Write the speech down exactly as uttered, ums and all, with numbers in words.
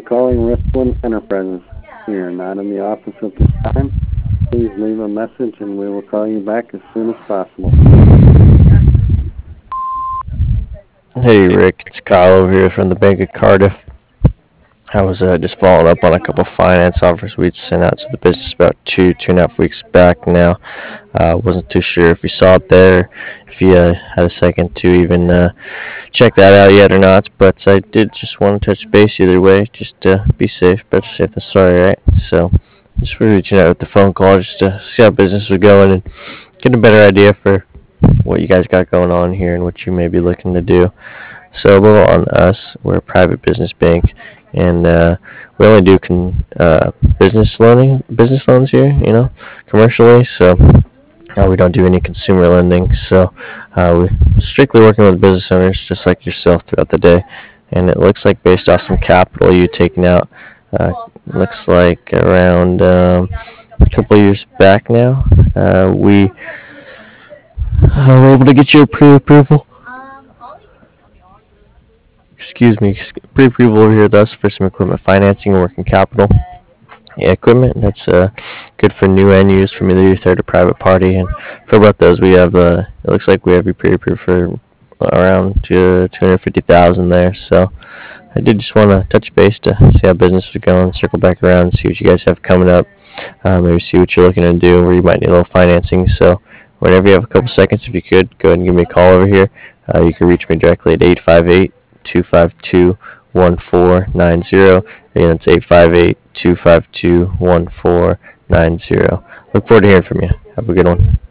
calling Riftland Enterprises. We are not in the office at this time. Please leave a message and we will call you back as soon as possible. Hey Rick, it's Kyle over here from the Bank of Cardiff. I was uh, just following up on a couple finance offers we'd sent out to the business about two, two and a half weeks back now. Uh, wasn't too sure if you saw it there, if you uh, had a second to even uh, check that out yet or not, but I did just want to touch base either way. Just uh, be safe, better safe than sorry, right? So, just for reaching out with the phone call just to see how business was going and get a better idea for what you guys got going on here and what you may be looking to do. So a little on us. We're a private business bank, and uh, we only do con- uh, business loaning, business loans here. You know, commercially. So uh, we don't do any consumer lending. So uh, we're strictly working with business owners, just like yourself, throughout the day. And it looks like based off some capital you taken out, uh, looks like around um, a couple of years back now, uh, we uh, were able to get your pre-approval excuse me, pre-approval over here with us for some equipment financing and working capital. Yeah, equipment that's uh, good for new and used from either your third or private party. And for both those, we have uh, it looks like we have you pre-approved for around two hundred fifty thousand there. So I did just want to touch base to see how business was going, circle back around, see what you guys have coming up, uh, maybe see what you're looking to do, where you might need a little financing. So whenever you have a couple seconds, if you could, go ahead and give me a call over here. Uh, you can reach me directly at eight five eight, two five two, one four nine zero. Again, that's eight five eight, two five two, one four nine zero. Look forward to hearing from you. Have a good one.